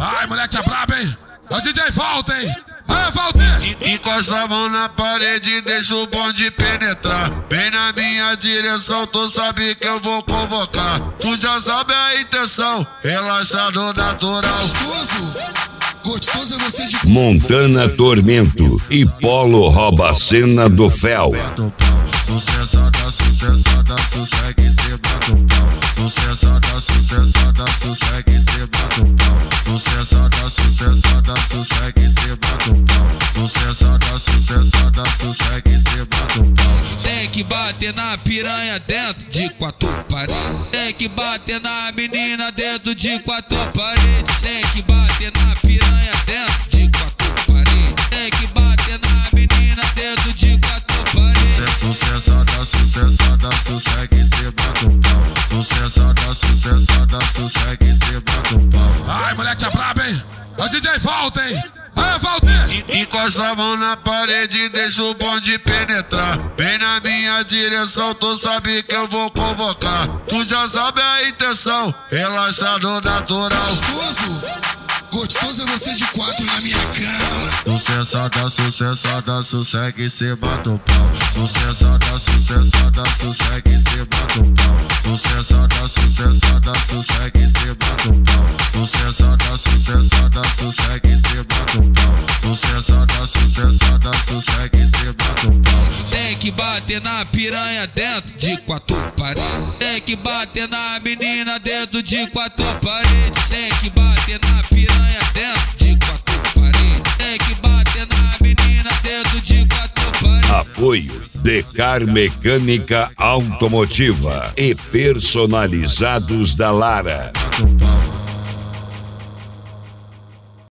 Ai, moleque é brabo, hein? O DJ volta, hein? Ai, Valdir! Encosta a mão na parede e deixa o bonde penetrar. Vem na minha direção, tu sabe que eu vou convocar. Tu já sabe a intenção, relaxado natural. Gostoso é você de... Montana Tormento e Polo rouba a cena do Fel. Sucessada, sucessada, sossegue, cê bate o pau. Sucessada, sucessada, sossegue, cê bate o pau. Sucessada, sucessada, sossegue, cê bate o pau. Sucessada, sucessada, sossegue, cê bate o pau. Tem que bater na piranha dentro de quatro paredes. Tem que bater na menina dentro de quatro paredes. Tem que bater na piranha dentro de quatro paredes. Tem que bater na menina dentro de quatro paredes. Sucessada, sucessada, sossegue, cê bate o pau. Sucessada, sucessada, sossegue, cê bate o pau. Ai, moleque é brabo, hein? O DJ volta, hein? Ai, Valdir! Encosta a mão na parede e deixa o bonde penetrar. Vem na minha direção, tu sabe que eu vou convocar. Tu já sabe a intenção, relaxado natural. Gostoso é você de quatro na minha cama. Sucessada, sucessada, sossegue, cê bate o pau. Sucessada, sucessada, sossegue, cê bate o pau. Sucessada, sucessada, sossegue, cê bate o pau. Sucessada, sucessada, sossegue, cê bate o pau. Sucessada, sucessada, sossegue, cê bate o pau. Tem que bater na piranha dentro de quatro paredes. Tem que bater na menina dentro de quatro paredes. Tem que bater na piranha dentro de quatro paredes. Tem que bater na menina dentro de quatro paredes. Apoio Decar Mecânica Automotiva e Personalizados da Lara. Bate o pau.